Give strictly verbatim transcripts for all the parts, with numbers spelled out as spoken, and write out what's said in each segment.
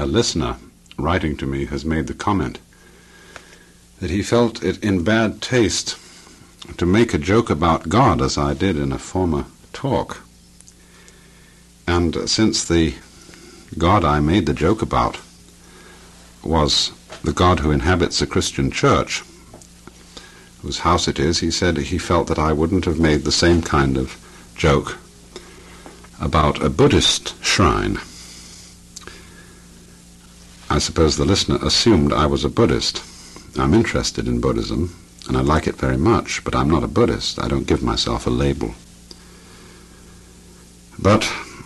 a listener writing to me has made the comment that he felt it in bad taste to make a joke about God, as I did in a former talk. And since the God I made the joke about was the God who inhabits a Christian church, whose house it is, he said he felt that I wouldn't have made the same kind of joke about a Buddhist shrine. I suppose the listener assumed I was a Buddhist. I'm interested in Buddhism, and I like it very much, but I'm not a Buddhist. I don't give myself a label. But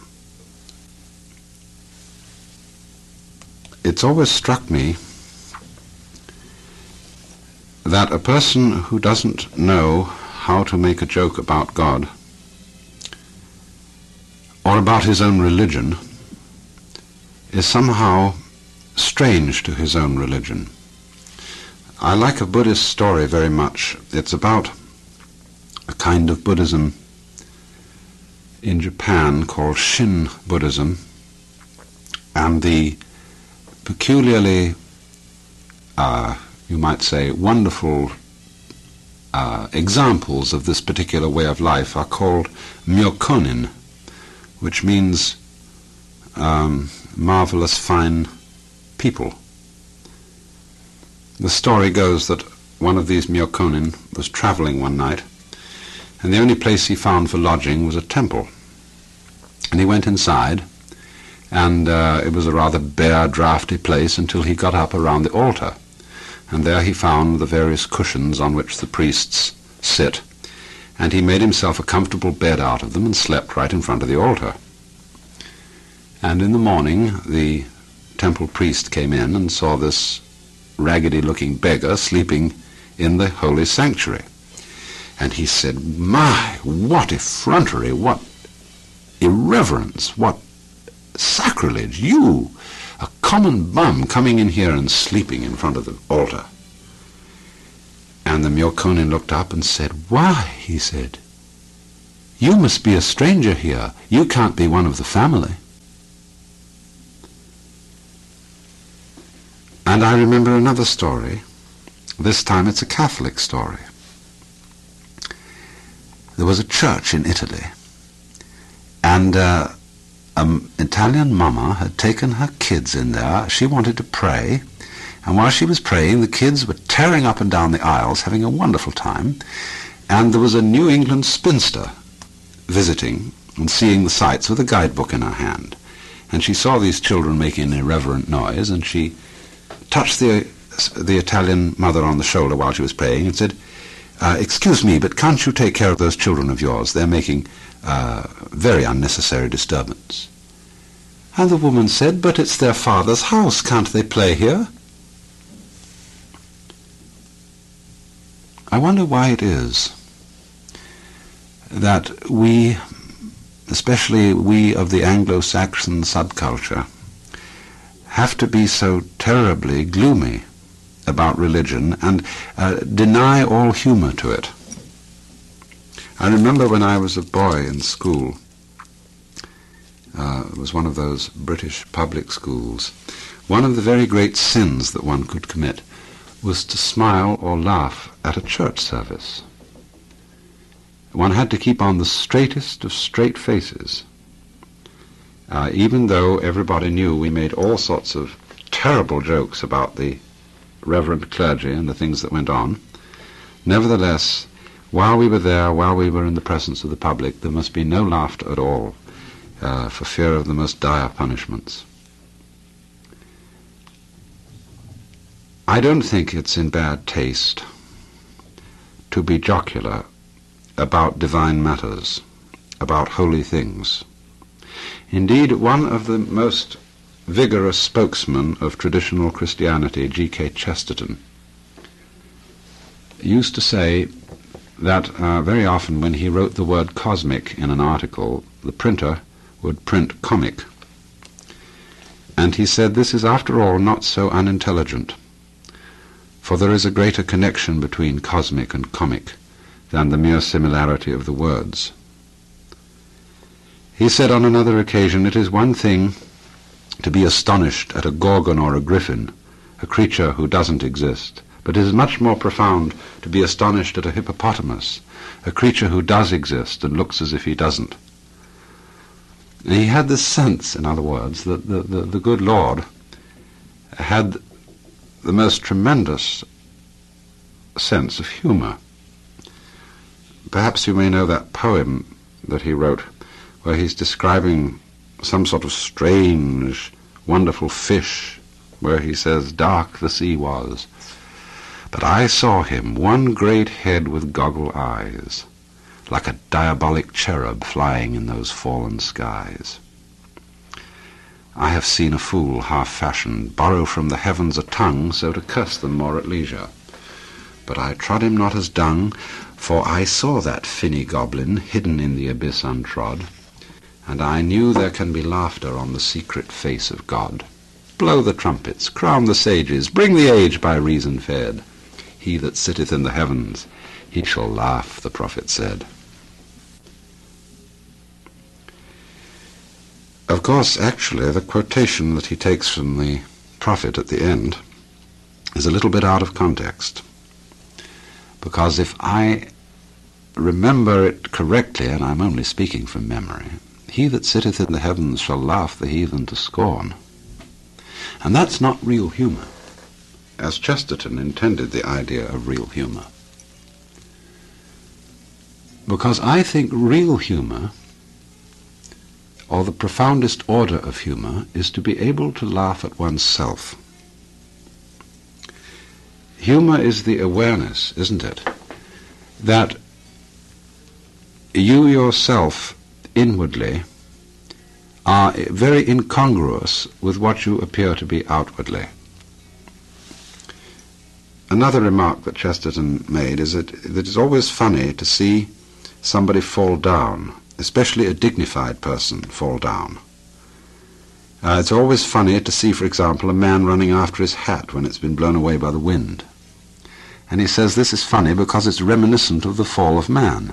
it's always struck me that a person who doesn't know how to make a joke about God or about his own religion is somehow strange to his own religion. I like a Buddhist story very much. It's about a kind of Buddhism in Japan called Shin Buddhism, and the peculiarly, uh, you might say, wonderful uh, examples of this particular way of life are called myokonin, which means um, marvelous fine people. The story goes that one of these myokonin was traveling one night, and the only place he found for lodging was a temple. And he went inside, and uh, it was a rather bare, draughty place until he got up around the altar. And there he found the various cushions on which the priests sit, and he made himself a comfortable bed out of them and slept right in front of the altar. And in the morning the temple priest came in and saw this raggedy-looking beggar sleeping in the holy sanctuary. And he said, "My, what effrontery, what irreverence, what sacrilege! You, a common bum, coming in here and sleeping in front of the altar." And the myokonin looked up and said, "Why," he said, "you must be a stranger here. You can't be one of the family." And I remember another story. This time it's a Catholic story. There was a church in Italy, and uh, an Italian mama had taken her kids in there. She wanted to pray, and while she was praying, the kids were tearing up and down the aisles, having a wonderful time, and there was a New England spinster visiting and seeing the sights with a guidebook in her hand. And she saw these children making an irreverent noise, and she touched the, the Italian mother on the shoulder while she was praying and said, uh, "Excuse me, but can't you take care of those children of yours? They're making uh, very unnecessary disturbance." And the woman said, "But it's their father's house. Can't they play here?" I wonder why it is that we, especially we of the Anglo-Saxon subculture, have to be so terribly gloomy about religion and uh, deny all humor to it. I remember when I was a boy in school, uh, it was one of those British public schools, one of the very great sins that one could commit was to smile or laugh at a church service. One had to keep on the straightest of straight faces. Uh, even though everybody knew we made all sorts of terrible jokes about the reverend clergy and the things that went on, nevertheless, while we were there, while we were in the presence of the public, there must be no laughter at all, uh, for fear of the most dire punishments. I don't think it's in bad taste to be jocular about divine matters, about holy things. Indeed, one of the most vigorous spokesmen of traditional Christianity, G K Chesterton, used to say that uh, very often when he wrote the word cosmic in an article, the printer would print comic. And he said, "This is after all not so unintelligent, for there is a greater connection between cosmic and comic than the mere similarity of the words." He said on another occasion, "It is one thing to be astonished at a gorgon or a griffin, a creature who doesn't exist, but it is much more profound to be astonished at a hippopotamus, a creature who does exist and looks as if he doesn't. And he had this sense, in other words, that the, the, the good Lord had the most tremendous sense of humor. Perhaps you may know that poem that he wrote, where he's describing some sort of strange, wonderful fish, where he says, "Dark the sea was, but I saw him, one great head with goggle eyes, like a diabolic cherub flying in those fallen skies. I have seen a fool half-fashioned borrow from the heavens a tongue, so to curse them more at leisure. But I trod him not as dung, for I saw that finny goblin hidden in the abyss untrod, and I knew there can be laughter on the secret face of God. Blow the trumpets, crown the sages, bring the age by reason fed. He that sitteth in the heavens, he shall laugh, the prophet said." Of course, actually, the quotation that he takes from the prophet at the end is a little bit out of context, because if I remember it correctly, and I'm only speaking from memory, "He that sitteth in the heavens shall laugh the heathen to scorn." And that's not real humor, as Chesterton intended the idea of real humor. Because I think real humor, or the profoundest order of humor, is to be able to laugh at oneself. Humor is the awareness, isn't it, that you yourself inwardly are very incongruous with what you appear to be outwardly. Another remark that Chesterton made is that, that it's always funny to see somebody fall down, especially a dignified person fall down. Uh, it's always funny to see, for example, a man running after his hat when it's been blown away by the wind. And he says this is funny because it's reminiscent of the fall of man.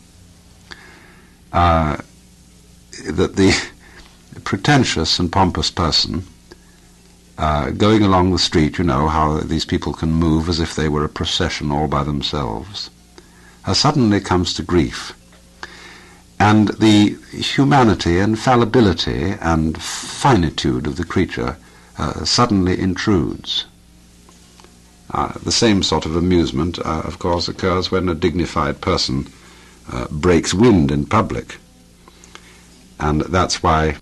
Uh, that the pretentious and pompous person uh, going along the street, you know, how these people can move as if they were a procession all by themselves, uh, suddenly comes to grief. And the humanity and fallibility and finitude of the creature uh, suddenly intrudes. Uh, the same sort of amusement, uh, of course, occurs when a dignified person uh, breaks wind in public. And that's why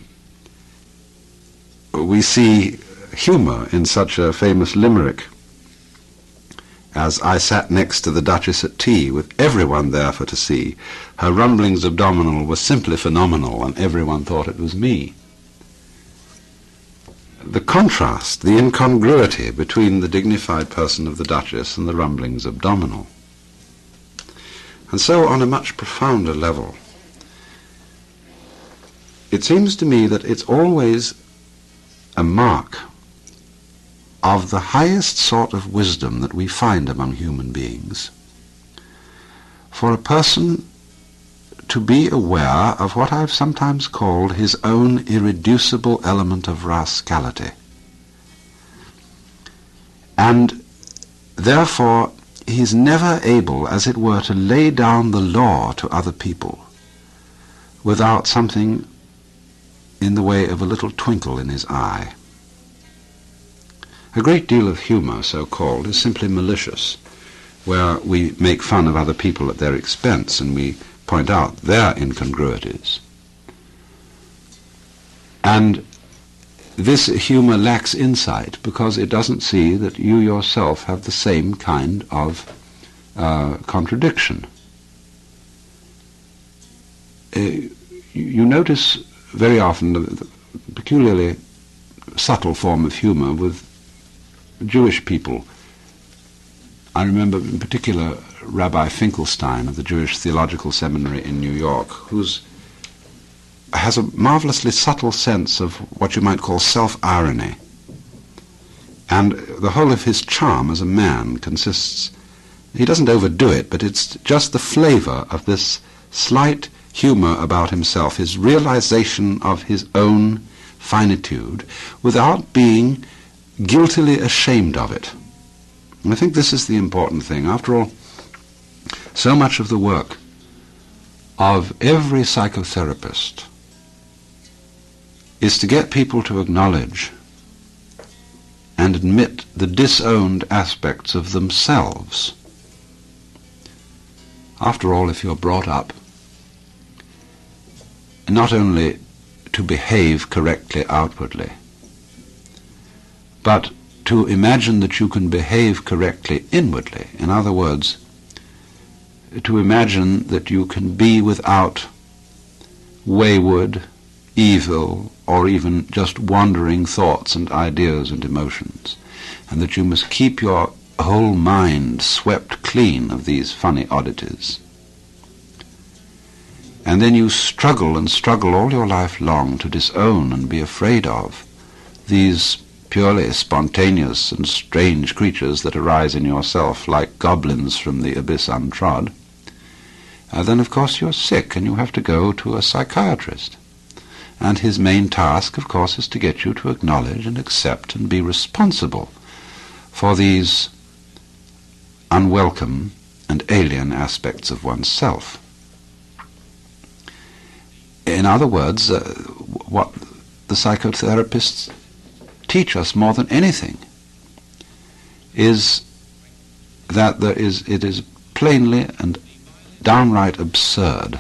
we see humor in such a famous limerick as "I sat next to the Duchess at tea, with everyone there for to see. Her rumblings abdominal were simply phenomenal, and everyone thought it was me." The contrast, the incongruity between the dignified person of the Duchess and the rumblings abdominal. And so, on a much profounder level, it seems to me that it's always a mark of the highest sort of wisdom that we find among human beings for a person to be aware of what I've sometimes called his own irreducible element of rascality. And therefore he's never able, as it were, to lay down the law to other people without something in the way of a little twinkle in his eye. A great deal of humor, so-called, is simply malicious, where we make fun of other people at their expense and we point out their incongruities. And this humor lacks insight because it doesn't see that you yourself have the same kind of uh, contradiction. Uh, you notice very often the peculiarly subtle form of humor with Jewish people. I remember in particular Rabbi Finkelstein of the Jewish Theological Seminary in New York, who has a marvelously subtle sense of what you might call self-irony. And the whole of his charm as a man consists, he doesn't overdo it, but it's just the flavor of this slight humor about himself, his realization of his own finitude without being guiltily ashamed of it. And I think this is the important thing. After all, so much of the work of every psychotherapist is to get people to acknowledge and admit the disowned aspects of themselves. After all, if you're brought up not only to behave correctly outwardly, but to imagine that you can behave correctly inwardly, in other words, to imagine that you can be without wayward, evil, or even just wandering thoughts and ideas and emotions, and that you must keep your whole mind swept clean of these funny oddities. And then you struggle and struggle all your life long to disown and be afraid of these purely spontaneous and strange creatures that arise in yourself like goblins from the abyss untrod. Uh, then of course you're sick and you have to go to a psychiatrist. And his main task, of course, is to get you to acknowledge and accept and be responsible for these unwelcome and alien aspects of oneself. In other words, uh, what the psychotherapists teach us more than anything is that there is, it is plainly and downright absurd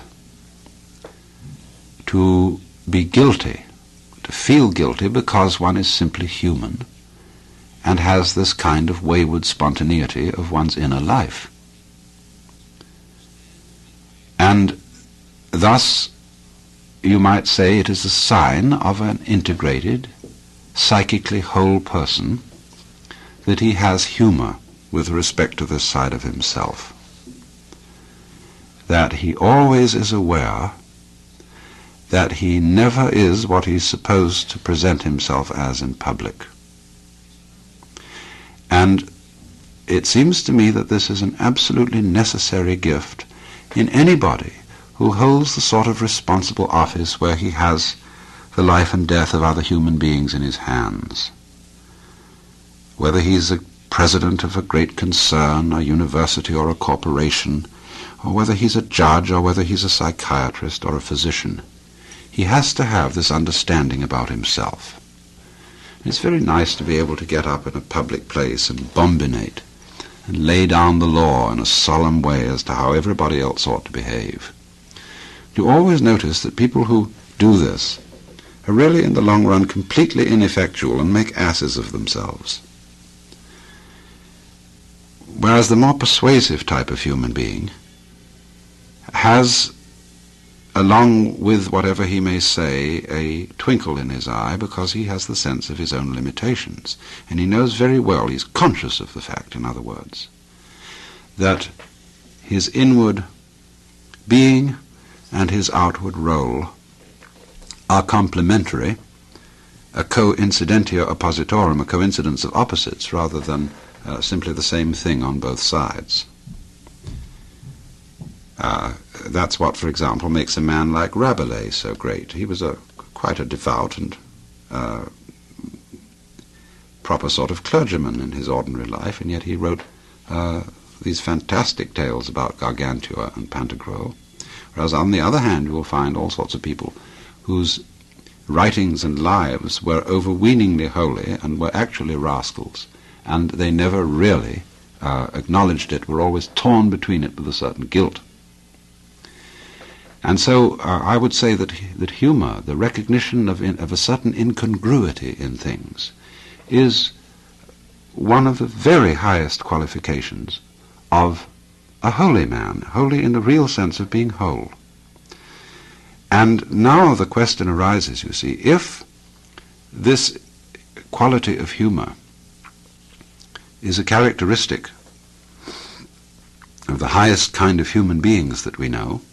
to be guilty, to feel guilty because one is simply human and has this kind of wayward spontaneity of one's inner life. And thus, you might say it is a sign of an integrated, psychically whole person that he has humor with respect to this side of himself. That he always is aware that he never is what he's supposed to present himself as in public. And it seems to me that this is an absolutely necessary gift in anybody who holds the sort of responsible office where he has the life and death of other human beings in his hands. Whether he's a president of a great concern, a university or a corporation, or whether he's a judge, or whether he's a psychiatrist or a physician, he has to have this understanding about himself. It's very nice to be able to get up in a public place and bombinate and lay down the law in a solemn way as to how everybody else ought to behave. You always notice that people who do this are really in the long run completely ineffectual and make asses of themselves. Whereas the more persuasive type of human being has, along with whatever he may say, a twinkle in his eye because he has the sense of his own limitations. And he knows very well, he's conscious of the fact, in other words, that his inward being and his outward role are complementary, a coincidentia oppositorum, a coincidence of opposites, rather than uh, simply the same thing on both sides. Uh, that's what, for example, makes a man like Rabelais so great. He was a quite a devout and uh, proper sort of clergyman in his ordinary life, and yet he wrote uh, these fantastic tales about Gargantua and Pantagruel. Whereas on the other hand, you will find all sorts of people whose writings and lives were overweeningly holy and were actually rascals, and they never really uh, acknowledged it, were always torn between it with a certain guilt. And so uh, I would say that that humor, the recognition of, in, of a certain incongruity in things, is one of the very highest qualifications of a holy man, holy in the real sense of being whole. And now the question arises, you see, if this quality of humor is a characteristic of the highest kind of human beings that we know,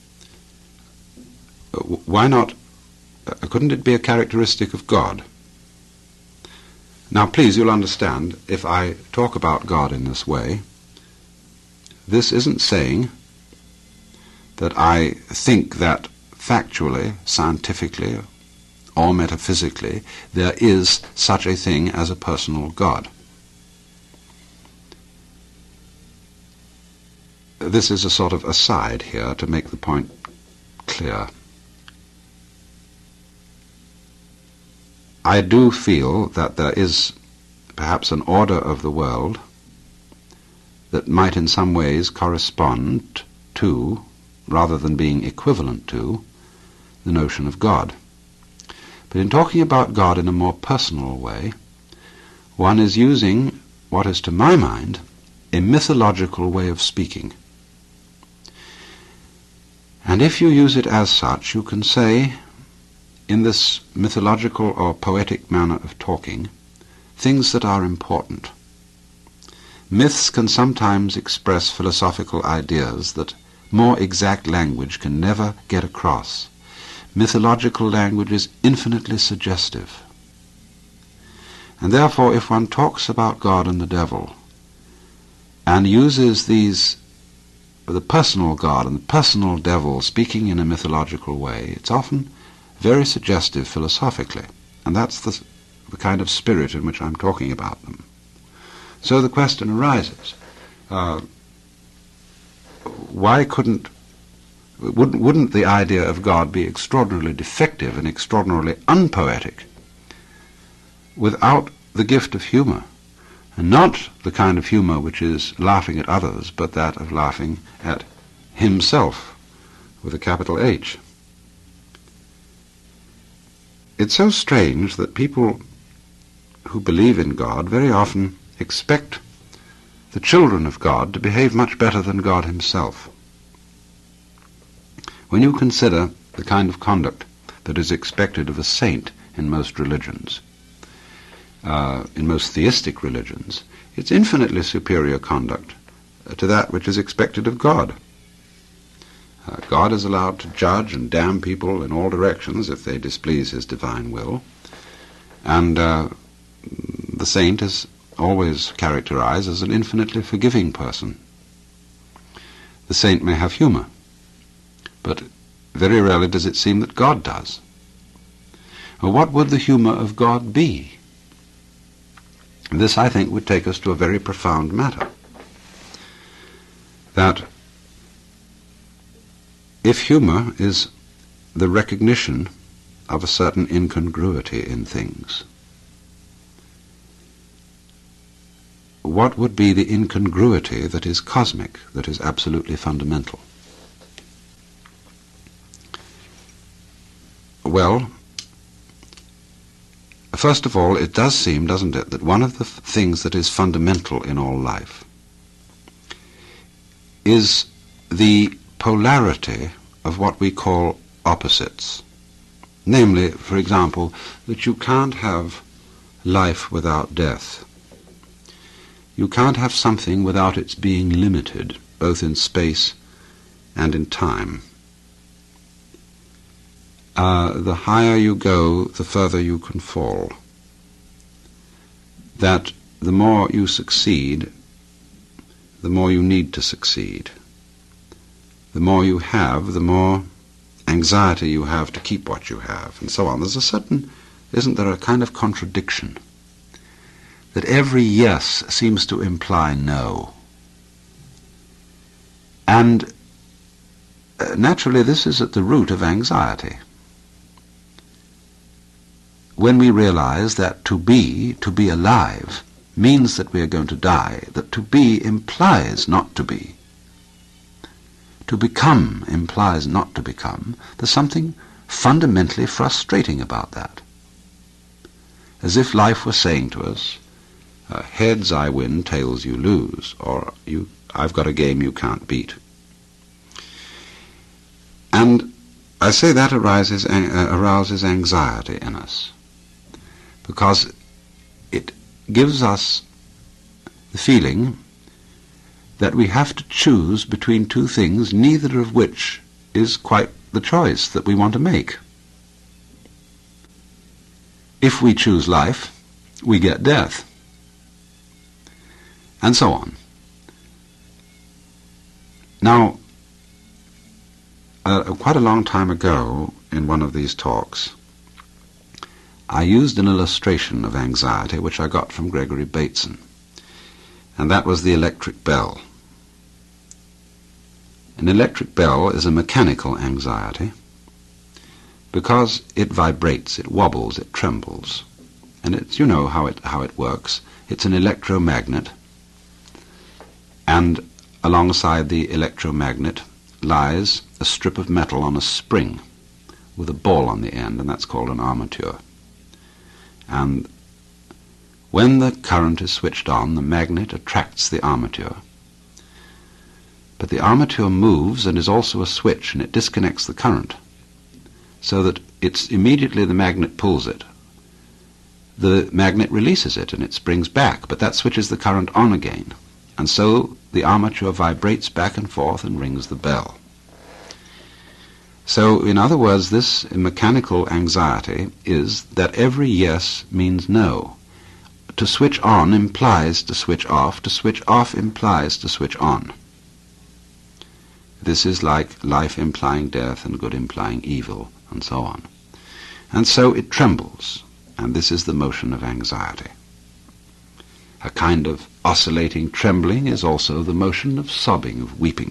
why not, uh, couldn't it be a characteristic of God? Now please, you'll understand, if I talk about God in this way, this isn't saying that I think that factually, scientifically, or metaphysically, there is such a thing as a personal God. This is a sort of aside here to make the point clear. I do feel that there is perhaps an order of the world that might in some ways correspond to, rather than being equivalent to, the notion of God. But in talking about God in a more personal way, one is using what is, to my mind, a mythological way of speaking. And if you use it as such, you can say, in this mythological or poetic manner of talking, things that are important. Myths can sometimes express philosophical ideas that more exact language can never get across. Mythological language is infinitely suggestive. And therefore, if one talks about God and the devil, and uses these, the personal God and the personal devil speaking in a mythological way, it's often very suggestive philosophically, and that's the, the kind of spirit in which I'm talking about them. So the question arises, uh, why couldn't, wouldn't, wouldn't the idea of God be extraordinarily defective and extraordinarily unpoetic without the gift of humor, and not the kind of humor which is laughing at others, but that of laughing at himself, with a capital H? It's so strange that people who believe in God very often expect the children of God to behave much better than God himself. When you consider the kind of conduct that is expected of a saint in most religions, uh, in most theistic religions, it's infinitely superior conduct uh, to that which is expected of God. Uh, God is allowed to judge and damn people in all directions if they displease his divine will, and uh, the saint is always characterized as an infinitely forgiving person. The saint may have humor, but very rarely does it seem that God does. Well, what would the humor of God be? This, I think, would take us to a very profound matter. That if humor is the recognition of a certain incongruity in things, what would be the incongruity that is cosmic, that is absolutely fundamental? Well, first of all, it does seem, doesn't it, that one of the f- things that is fundamental in all life is the polarity of what we call opposites. Namely, for example, that you can't have life without death. You can't have something without its being limited, both in space and in time. Uh, the higher you go, the further you can fall. That the more you succeed, the more you need to succeed. The more you have, the more anxiety you have to keep what you have, and so on. There's a certain, isn't there, a kind of contradiction? That every yes seems to imply no. And uh, naturally this is at the root of anxiety. When we realize that to be, to be alive, means that we are going to die, that to be implies not to be. To become implies not to become. There's something fundamentally frustrating about that. As if life were saying to us, uh, heads I win, tails you lose, or you, I've got a game you can't beat. And I say that arises, uh, arouses anxiety in us, because it gives us the feeling that we have to choose between two things, neither of which is quite the choice that we want to make. If we choose life, we get death, and so on. Now, uh, quite a long time ago, in one of these talks, I used an illustration of anxiety which I got from Gregory Bateson, and that was the electric bell. An electric bell is a mechanical anxiety because it vibrates, it wobbles, it trembles. And it's, you know how it, how it works. It's an electromagnet, and alongside the electromagnet lies a strip of metal on a spring with a ball on the end, and that's called an armature. And when the current is switched on, the magnet attracts the armature. But the armature moves and is also a switch, and it disconnects the current, so that it's immediately the magnet pulls it. The magnet releases it and it springs back, but that switches the current on again. And so the armature vibrates back and forth and rings the bell. So, in other words, this mechanical anxiety is that every yes means no. To switch on implies to switch off. To switch off implies to switch on. This is like life implying death and good implying evil, and so on. And so it trembles, and this is the motion of anxiety. A kind of oscillating trembling is also the motion of sobbing, of weeping.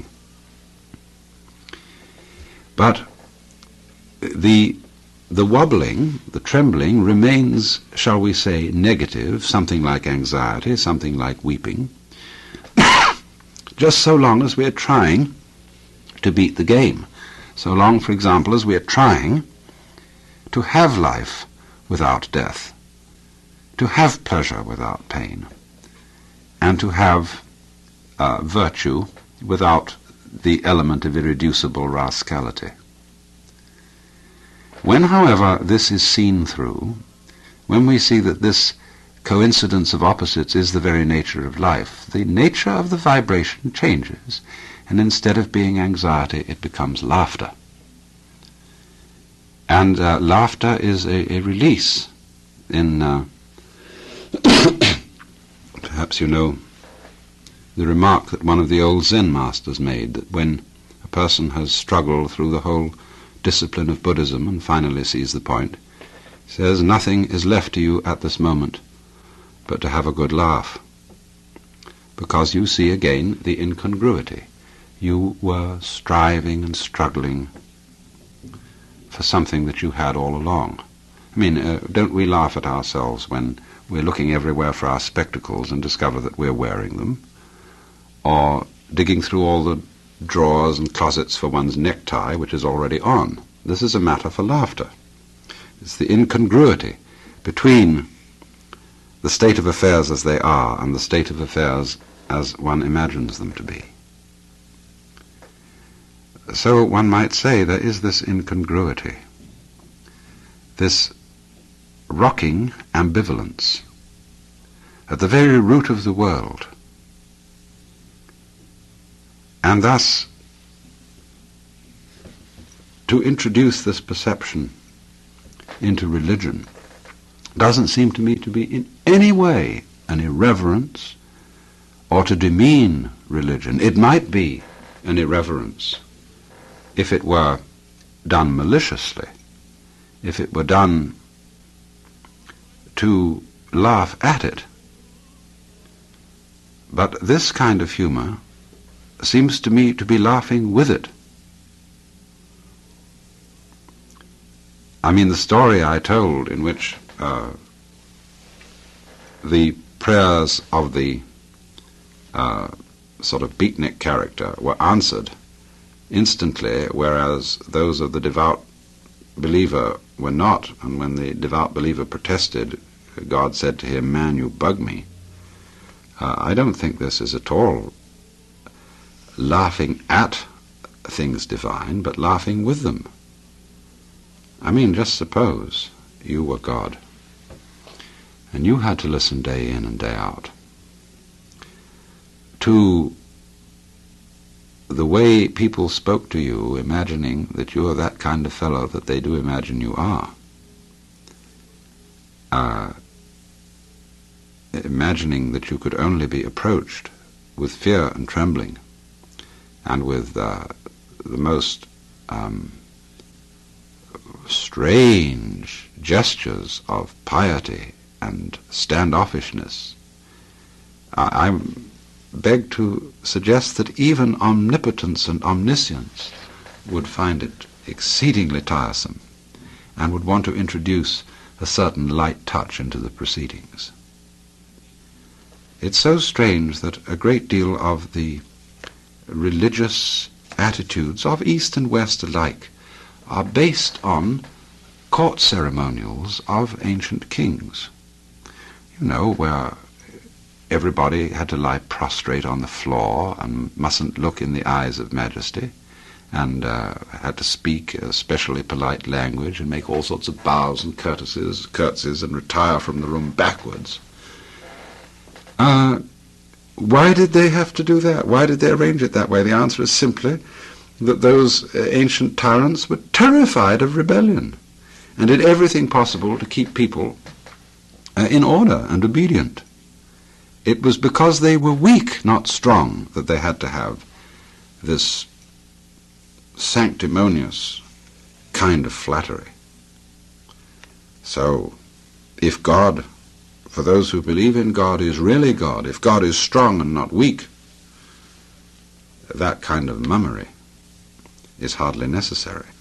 But the the wobbling, the trembling, remains, shall we say, negative, something like anxiety, something like weeping, just so long as we are trying to beat the game. So long, for example, as we are trying to have life without death, to have pleasure without pain, and to have uh, virtue without the element of irreducible rascality. When, however, this is seen through, when we see that this coincidence of opposites is the very nature of life, the nature of the vibration changes, and instead of being anxiety, it becomes laughter. And uh, laughter is a, a release. In uh, perhaps you know the remark that one of the old Zen masters made, that when a person has struggled through the whole discipline of Buddhism and finally sees the point, says, nothing is left to you at this moment but to have a good laugh, because you see again the incongruity. You were striving and struggling for something that you had all along. I mean, uh, don't we laugh at ourselves when we're looking everywhere for our spectacles and discover that we're wearing them, or digging through all the drawers and closets for one's necktie, which is already on? This is a matter for laughter. It's the incongruity between the state of affairs as they are and the state of affairs as one imagines them to be. So one might say there is this incongruity, this rocking ambivalence at the very root of the world. And thus, to introduce this perception into religion doesn't seem to me to be in any way an irreverence or to demean religion. It might be an irreverence if it were done maliciously, if it were done to laugh at it. But this kind of humor seems to me to be laughing with it. I mean, the story I told in which uh, the prayers of the uh, sort of beatnik character were answered instantly, whereas those of the devout believer were not. And when the devout believer protested, God said to him, "Man, you bug me." Uh, I don't think this is at all laughing at things divine, but laughing with them. I mean, just suppose you were God, and you had to listen day in and day out to the way people spoke to you, imagining that you are that kind of fellow that they do imagine you are. Uh, imagining that you could only be approached with fear and trembling, and with uh, the most um, strange gestures of piety and standoffishness. I, I beg to suggest that even omnipotence and omniscience would find it exceedingly tiresome and would want to introduce a certain light touch into the proceedings. It's so strange that a great deal of the religious attitudes of East and West alike are based on court ceremonials of ancient kings. You know, where everybody had to lie prostrate on the floor and mustn't look in the eyes of majesty, and uh, had to speak a specially polite language and make all sorts of bows and courtesies, curtsies and retire from the room backwards. Uh, why did they have to do that? Why did they arrange it that way? The answer is simply that those uh, ancient tyrants were terrified of rebellion and did everything possible to keep people uh, in order and obedient. It was because they were weak, not strong, that they had to have this sanctimonious kind of flattery. So, if God, for those who believe in God, is really God, if God is strong and not weak, that kind of mummery is hardly necessary.